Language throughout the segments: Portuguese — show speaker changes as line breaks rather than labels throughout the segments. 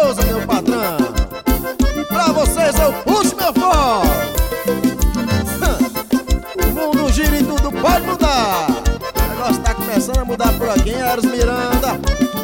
esposa, meu patrão. Pra vocês eu puxo meu fogo. O mundo gira e tudo pode mudar. O negócio tá começando a mudar por aqui, Eros Miranda.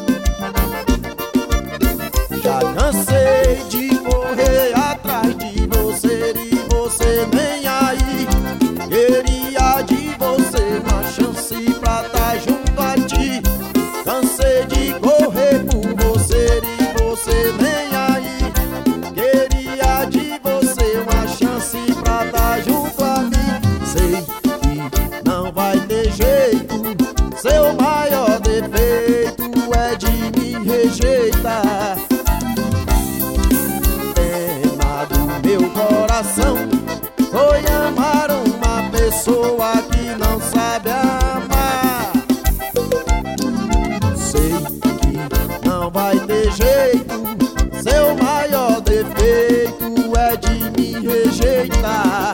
Já cansei de correr atrás de você e você nem aí. Queria de você uma chance pra tá junto a ti. Cansei de correr por você e você nem aí. Queria de você uma chance pra tá junto a mim. Sei que não vai ter jeito, seu maior defeito é de me rejeitar. Pena do meu coração foi amar uma pessoa que não sabe amar. Sei que não vai ter jeito, seu maior defeito é de me rejeitar.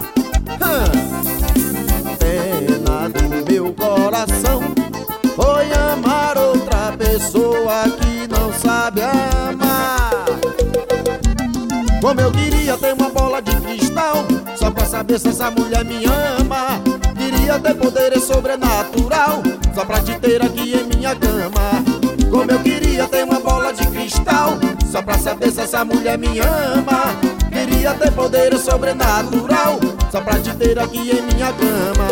Pena do meu coração foi amar outra pessoa que não sabe amar. Como eu queria ter uma bola de cristal só pra saber se essa mulher me ama. Queria ter poder sobrenatural só pra te ter aqui em minha cama. Como eu queria ter uma bola de cristal só pra saber se essa mulher me ama. Queria ter poder sobrenatural só pra te ter aqui em minha cama.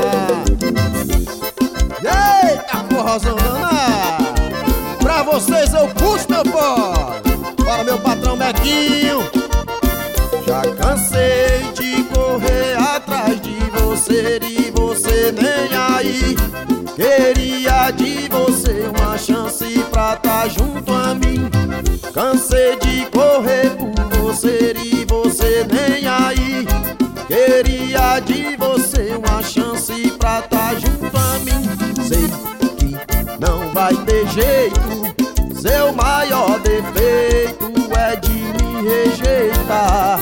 Eita, forrozão danado! Pra vocês eu puxo meu pó. Bora, meu patrão Mequinho. Já cansei de correr atrás de você e você nem aí. Queria de você uma chance pra tá junto a mim. Cansei de correr por você e você nem aí. Queria de você uma chance pra tá junto a mim. Sei que não vai ter jeito, seu maior defeito é de me rejeitar.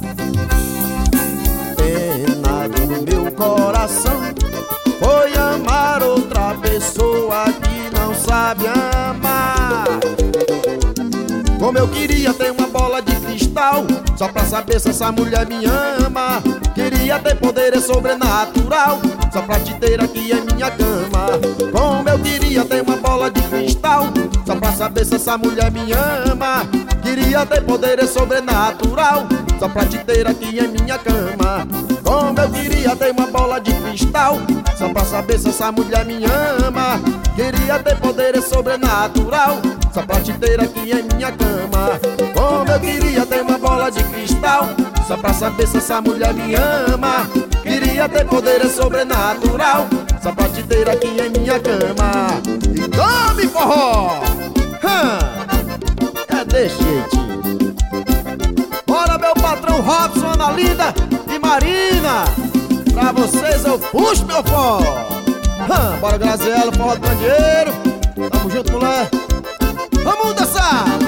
Pena do meu coração foi amar outra pessoa que não sabe amar. Como eu queria ter uma bola de cristal só pra saber se essa mulher me ama. Queria ter poder sobrenatural só pra te ter aqui em minha cama. Como eu queria ter uma bola de cristal só pra saber se essa mulher me ama. Queria ter poder sobrenatural só pra te ter aqui em minha cama. Como eu queria ter uma bola de cristal só pra saber se essa mulher me ama. Queria ter poder sobrenatural só pra te ter aqui em minha cama. Como eu queria ter uma bola de cristal só pra saber se essa mulher me ama. Queria ter poder sobrenatural só pra te ter aqui em minha cama. E tome forró! É desse jeitinho. Bora, meu patrão Robson, Ana Linda e Marina. Pra vocês eu puxo meu forró. Bora, Graziela, forró do Candeeiro. Tamo junto, mulher. Vamos dançar!